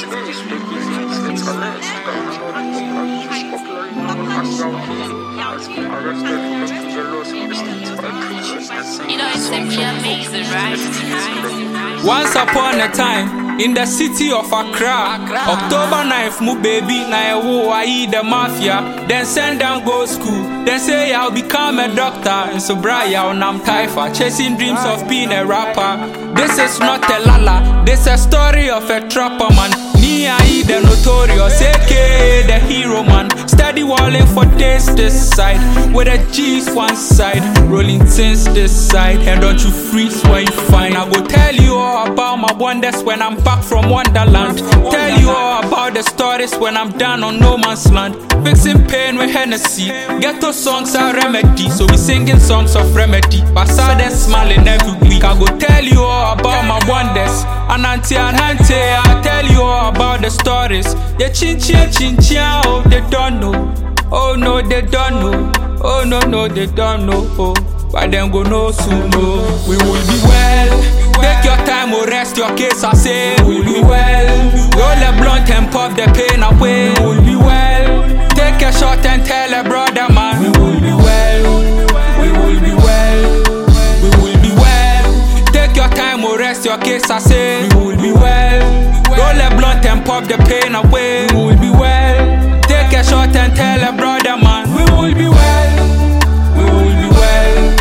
It's simply amazing, right? Once upon a time, in the city of Accra, October 9th, mu baby, na ewo I the mafia. Then send them go school. Then say I'll become a doctor. And so Brian, I'm Taifa, chasing dreams of being a rapper. This is not a lala, this a story of a trapper man. Me I the notorious, aka the hero man. Steady walling for this side, with the G's one side, rolling things this side. And don't you freeze when you find. I go tell you all about my wonders when I'm back from Wonderland. Tell you all about the stories when I'm down on no man's land. Fixing pain with Hennessy. Ghetto songs are remedy, so we singing songs of remedy. But sad and smiling every week. I go tell you all about my wonders. Anante, I tell you all about the stories. The chin, oh, they don't know. Oh no, they don't know. Oh no, they don't know. Oh, but them go know soon. Oh, we will be well. Take your time, or rest your case. I say we'll be well. Roll a blunt and pop the pain away. We will be well. Take a shot and tell a brother man. We will be well. We will be well. We will be well. Take your time, or rest your case. I say we will be well. Roll a blunt and pop the pain away. We will be well. Take a shot and tell a brother man. We will be well. We will be well.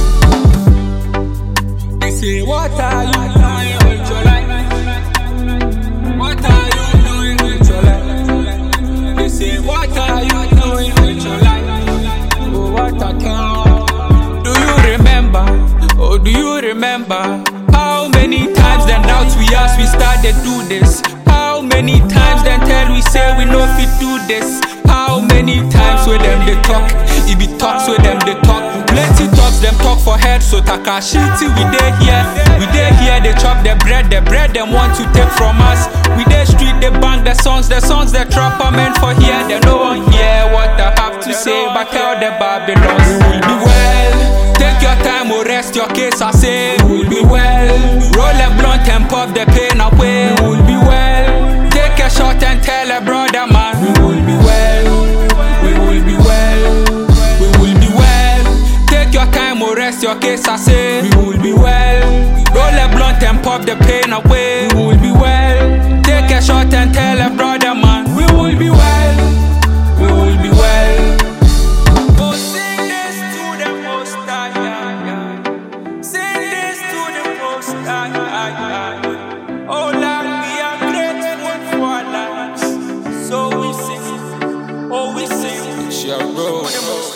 They say, what are you doing with your life? What are you doing with your life? They say, what are you doing with your life? Oh, what a time. Do you remember? Oh, do you remember? How many times then doubts we asked we started do this? How many times then tell we say we know if we do this? How many times with them they talk? It be talks with them they talk. Plenty talks them talk for head. So Takashi till we dey here they chop the bread them want to take from us. We dey street they bang the songs they trapper meant for here. They no one hear what I have to say, but tell the Babylons we will be well. Take your time or rest your case. I say we will be well. Roll a blunt and pop the pain away. We will be well. Take a shot and tell a brother man. We will be well. We will be well. We will be well. Take your time or rest your case. I say we will be well. Roll a blunt and pop the pain away. We will be well. Take a shot and tell a brother man. We will be well. We will be well. Oh, sing this to the Most High. Sing this to the Most High. Oh Lord, we are grateful for our lives. So we sing. Oh, we sing. Shall roll.